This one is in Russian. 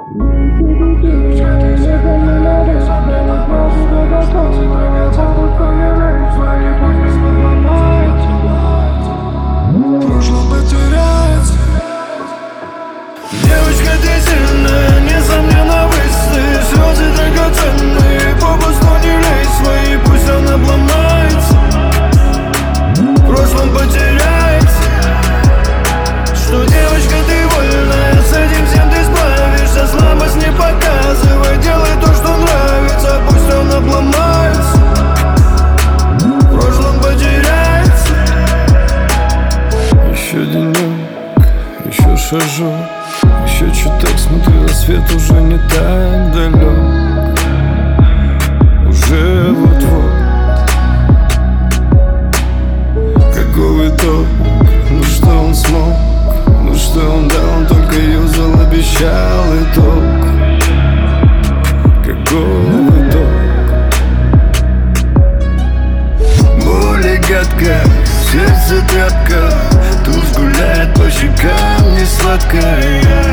Девочка, ты сильная, несомненно выстрелы. Слезы драгоценные, попусту не лей свои, пусть она обломается, в прошлом потеряется. Что, девочка, ты вольная, с этим всем ты справишься. Слабость не показывай, делай то, что нравится, пусть он обломается, в прошлом потеряется. Еще денек, еще шажок, еще чуток, смотрю, рассвет уже не так далек, уже вот-вот. Какой итог? Ну что он смог? Ну что он дал? Он только юзал, обещал итог. Какой итог? Боль и гадко, сердце тряпка, тушь гуляет по щекам, не сладкая.